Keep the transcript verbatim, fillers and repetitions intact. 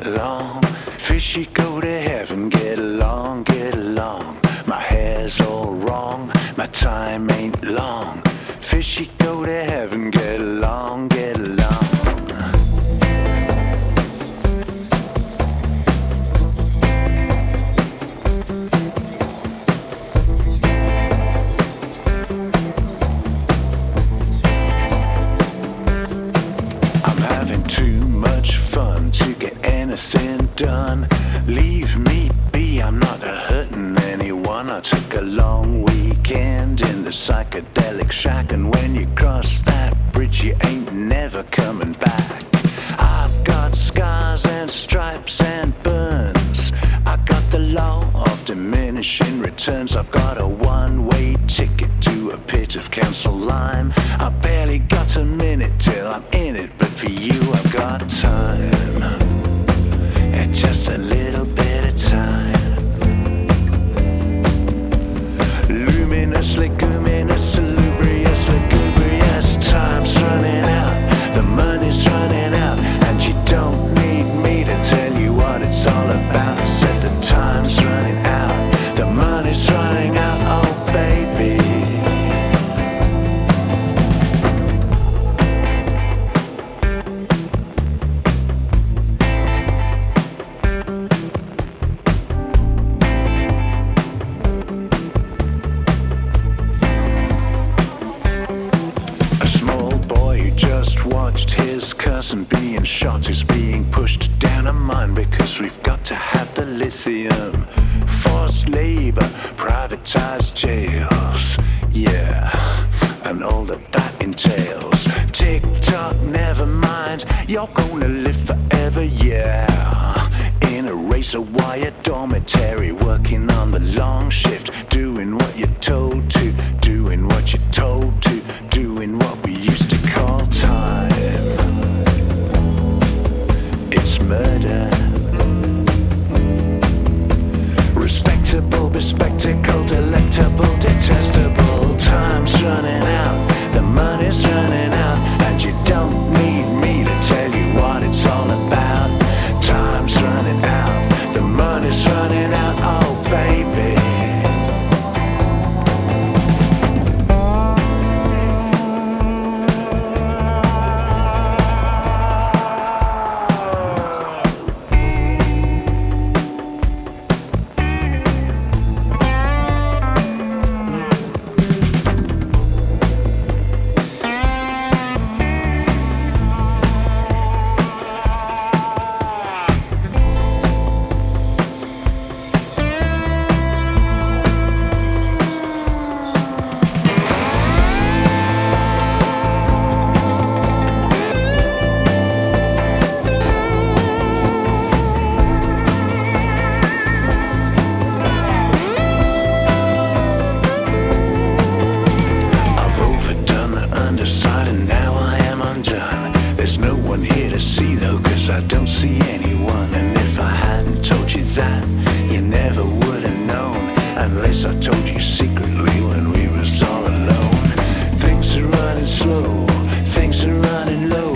long. Fishy go to heaven, get along, get along. My hair's all wrong, my time ain't long. Fishy go to heaven, get along, get along. Anything done, leave me be, I'm not hurting anyone. I took a long weekend in the psychedelic shack, and when you cross that bridge you ain't never coming back. I've got scars and stripes and burns, I got the law of diminishing returns. I've got a one-way ticket to a pit of council lime. I barely got a minute till I'm in it, but for you I've got time. And just a little bit of time. Luminous, leguminous, salubrious, lugubrious. Time's running out, the money's running out, and you don't need me to tell you what it's all about. I said the time's running out, the money's running out, oh baby. Cousin being shot is being pushed down a mine because we've got to have the lithium. Forced labor, privatized jails, yeah, and all that that entails. Tick-tock, never mind, you're gonna live forever, yeah. In a razor wire dormitory, working on the long shift, doing what you're told to, doing what you're told to, doing what we used to call time. It's murder. Respectable, bespectacled, delectable, detestable. Time's running out, the money's running out, and you don't need me to tell you what it's all about. Time's running out, the money's running out, oh baby. I don't see anyone, and if I hadn't told you that, you never would have known, unless I told you secretly when we was all alone. Things are running slow, things are running low.